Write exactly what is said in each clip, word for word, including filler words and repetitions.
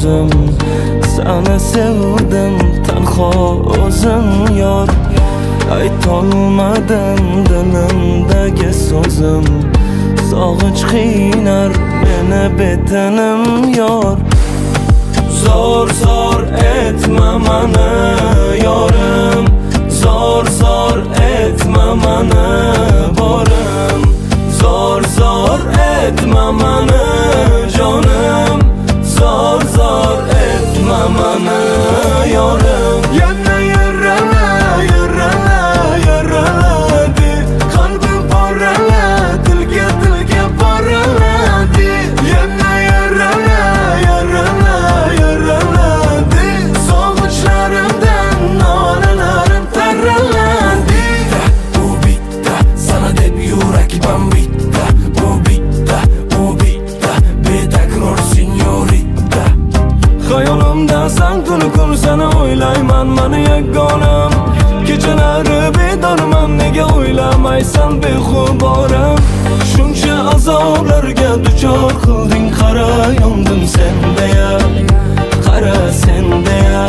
o'zim Seni sevdim tanho o'zim yor Aytolmadim dilimdagi so'zim Sog'inch qiynar meni betinim yor Zor zor etma mani yorim Zor zor etma mani borim Zor zor etma mani jonim Zor zor etma mani yorim Yana yarala yarala yaraladi Qalbim porala dilga dilga poraladi Yana yarala yarala yaraladi Sog'inchlarimdan nolalarim taraladi Bu bitta sana deb yurakman bitta Bu bitta bu bitta betakror senyorita Xayolimda san tuni kun seni o'ylayman mani yagonam Kechalari bedorman nega o'ylamaysan behuboram Shuncha azoblarga duchor qilding qara yondim sendaya Qara sendaya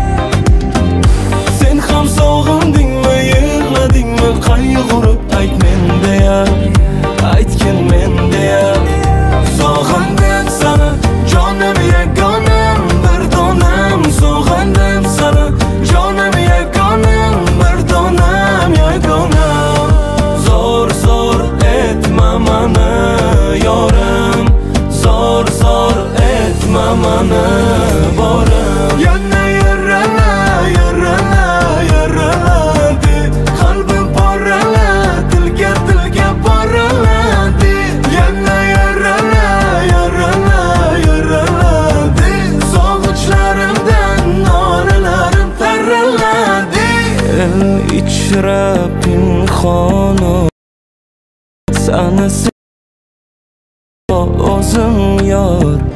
Sen ham sog'indingmi yig'ladingmi qayg'urib ayt mendaya Aytgin mendaya Sog'indim seni jonim yagonam bir donam Sog'indim seni jonim yagonam bir donam yagonam Zor zor etma mani yorim Zor zor etma mani borim Yana yarala yarala yaraladi Qalbim porala dilga dilga poraladi Yana yarala yarala yaraladi Sog'inchlarimdan nolalarim taraladi El ichra pinhonu Seni sevdim o'zim yor